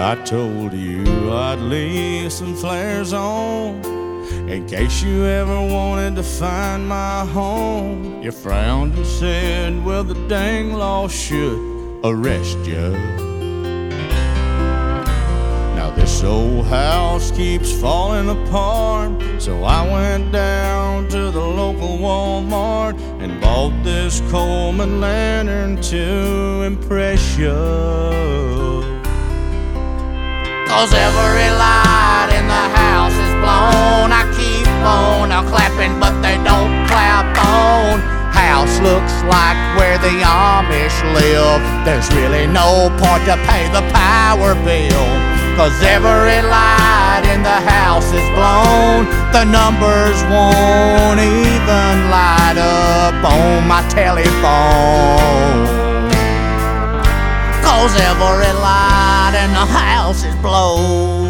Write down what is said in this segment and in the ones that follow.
I told you I'd leave some flares on in case you ever wanted to find my home. You frowned and said, well, the dang law should arrest you. Now this old house keeps falling apart, so I went down to the local Walmart and bought this Coleman lantern to impress you. 'Cause every light in the house is blown. I keep on clapping, but they don't clap on. House looks like where the Amish live. There's really no point to pay the power bill. 'Cause every light in the house is blown. The numbers won't even light up on my telephone. 'Cause every light in the house is blown.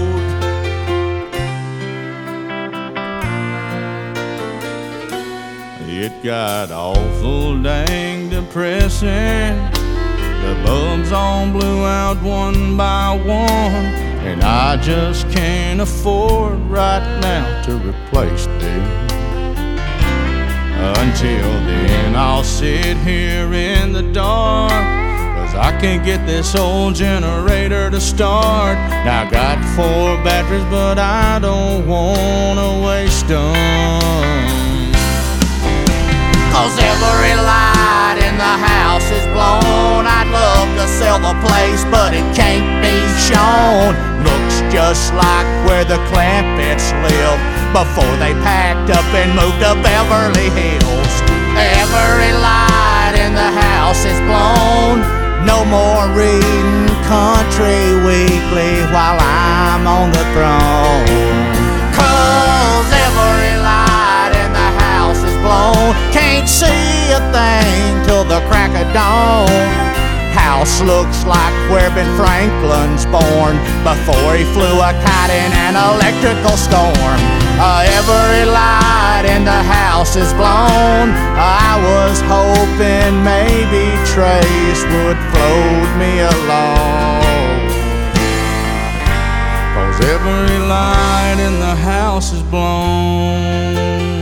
It got awful dang depressing. The bulbs all blew out one by one, and I just can't afford right now to replace them. Until then I'll sit here in the dark, 'cause I can't get this old generator to start. Now I got 4 batteries, but I don't wanna waste them. 'Cause every light in the house is blown. I'd love to sell the place, but it can't be shown. Looks just like where the Clampetts live before they packed up and moved to Beverly Hills. Every light in the house is blown. No more reading Country Weekly while I'm on the throne. 'Cause every light in the house is blown. Can't see a thing till the crack of dawn. House looks like where Ben Franklin's born before he flew a kite in an electrical storm. Every light in the house is blown. I was hoping maybe Trace would float me along. 'Cause every light in the house is blown.